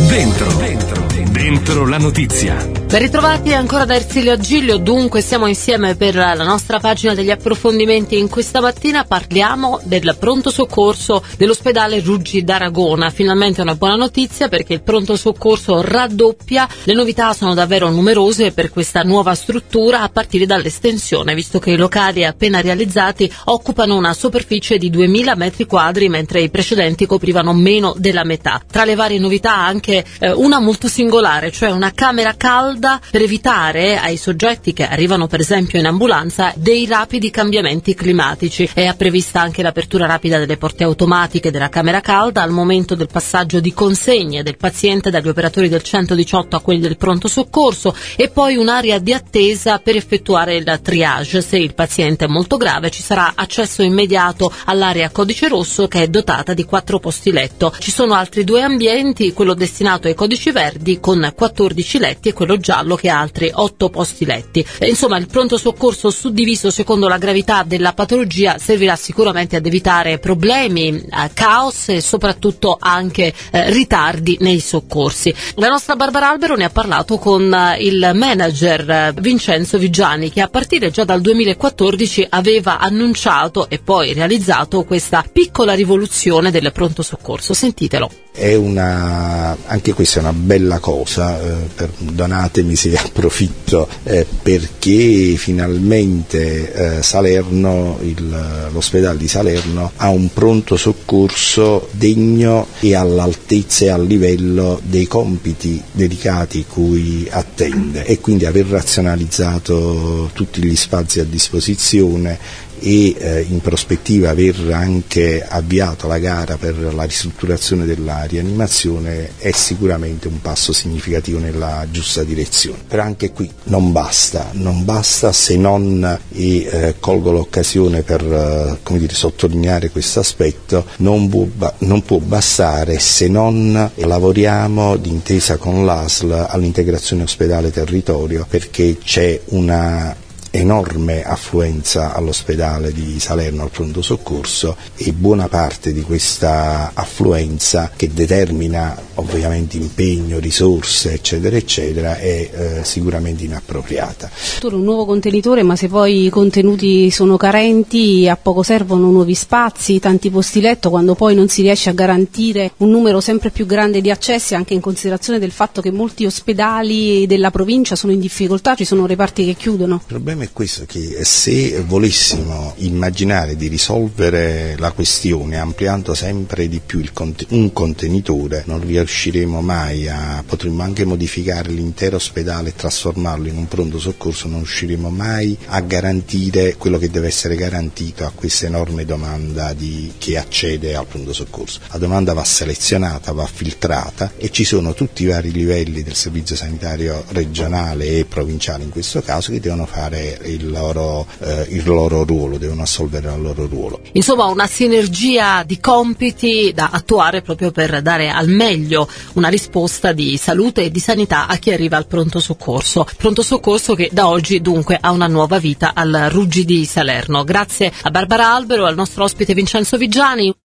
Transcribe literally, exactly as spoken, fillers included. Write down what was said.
Dentro, dentro, dentro la notizia. Ben ritrovati ancora da Ersilio Agilio, dunque siamo insieme per la nostra pagina degli approfondimenti. In questa mattina parliamo del pronto soccorso dell'ospedale Ruggi d'Aragona. Finalmente una buona notizia perché il pronto soccorso raddoppia. Le novità sono davvero numerose per questa nuova struttura, a partire dall'estensione, visto che i locali appena realizzati occupano una superficie di duemila metri quadri, mentre i precedenti coprivano meno della metà. Tra le varie novità anche eh, una molto singolare, cioè una camera calda per evitare ai soggetti che arrivano per esempio in ambulanza dei rapidi cambiamenti climatici. È prevista anche l'apertura rapida delle porte automatiche della camera calda al momento del passaggio di consegne del paziente dagli operatori del centodiciotto a quelli del pronto soccorso, e poi un'area di attesa per effettuare il triage. Se il paziente è molto grave ci sarà accesso immediato all'area codice rosso, che è dotata di quattro posti letto. Ci sono altri due ambienti, quello destinato ai codici verdi con quattordici letti e quello giallo che ha altri otto posti letti. Insomma, il pronto soccorso suddiviso secondo la gravità della patologia servirà sicuramente ad evitare problemi, eh, caos e soprattutto anche eh, ritardi nei soccorsi. La nostra Barbara Albero ne ha parlato con eh, il manager eh, Vincenzo Vigiani, che a partire già dal duemilaquattordici aveva annunciato e poi realizzato questa piccola rivoluzione del pronto soccorso. Sentitelo. È una, anche questa è una bella cosa, eh, perdonatemi se approfitto, eh, perché finalmente eh, Salerno, il, l'ospedale di Salerno ha un pronto soccorso degno e all'altezza e al livello dei compiti dedicati cui attende, e quindi aver razionalizzato tutti gli spazi a disposizione e eh, in prospettiva aver anche avviato la gara per la ristrutturazione della rianimazione è sicuramente un passo significativo nella giusta direzione. Però anche qui non basta, non basta se non, e eh, colgo l'occasione per eh, come dire, sottolineare questo aspetto, non può, non può bastare se non lavoriamo d'intesa con l'A S L all'integrazione ospedale-territorio, perché c'è una enorme affluenza all'ospedale di Salerno al pronto soccorso, e buona parte di questa affluenza, che determina ovviamente impegno, risorse eccetera eccetera, è eh, sicuramente inappropriata. Un nuovo contenitore, ma se poi i contenuti sono carenti, a poco servono nuovi spazi, tanti posti letto, quando poi non si riesce a garantire un numero sempre più grande di accessi, anche in considerazione del fatto che molti ospedali della provincia sono in difficoltà, ci sono reparti che chiudono. Il problema è questo, che se volessimo immaginare di risolvere la questione ampliando sempre di più il cont- un contenitore, non riusciremo mai a, potremmo anche modificare l'intero ospedale e trasformarlo in un pronto soccorso, non riusciremo mai a garantire quello che deve essere garantito a questa enorme domanda di chi accede al pronto soccorso. La domanda va selezionata, va filtrata, e ci sono tutti i vari livelli del servizio sanitario regionale e provinciale in questo caso che devono fare il loro, eh, il loro ruolo, devono assolvere il loro ruolo. Insomma, una sinergia di compiti da attuare proprio per dare al meglio una risposta di salute e di sanità a chi arriva al pronto soccorso. Pronto soccorso che da oggi dunque ha una nuova vita al Ruggi di Salerno. Grazie a Barbara Albero, al nostro ospite Vincenzo Vigiani.